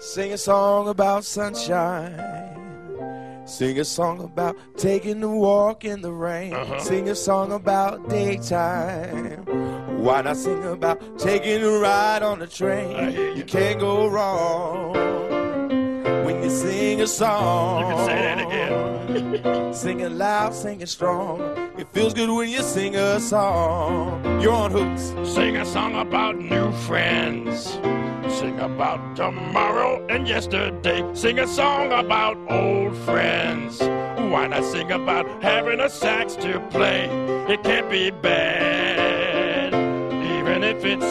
Sing a song about sunshine. Sing a song about taking a walk in the rain. Sing a song about daytime. Why not sing about taking a ride on the train? You can't go wrong when you sing a song. You can say that again. Sing it loud, sing it strong. It feels good when you sing a song. You're on Hoops. Sing a song about new friends. Sing about tomorrow and yesterday. Sing a song about old friends. Why not sing about having a sax to play? It can't be bad, even if it's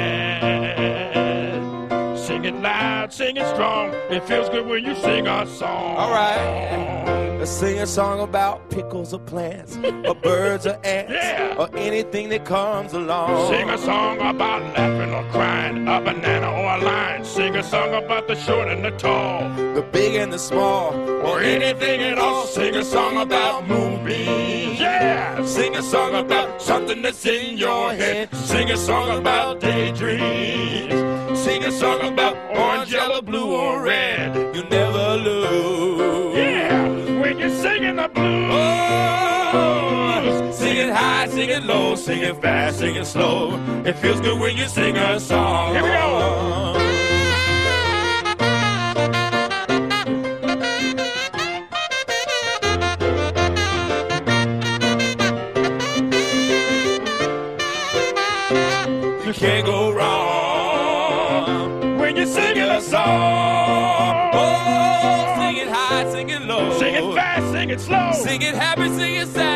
sad. Sing it loud, sing it strong. It feels good when you sing a song. All right. Let's sing a song about pickles or plants, or birds or ants, or anything that comes along. Sing a song about laughing or crying, a banana or a lion. Sing a song about the short and the tall, the big and the small, or anything at all. Sing a song about movies. Yeah! Sing a song about something that's in your head. Sing a song about daydreams. Sing a song about orange, yellow, blue, or red. You never lose. Yeah! When you're singing the blues. Oh, sing it high, sing it low, sing it fast, sing it slow. It feels good when you sing a song. Here we go. You can't go wrong when you're singing a song. Oh, sing it high, sing it low. Sing it fast, sing it slow. Sing it happy, sing it sad.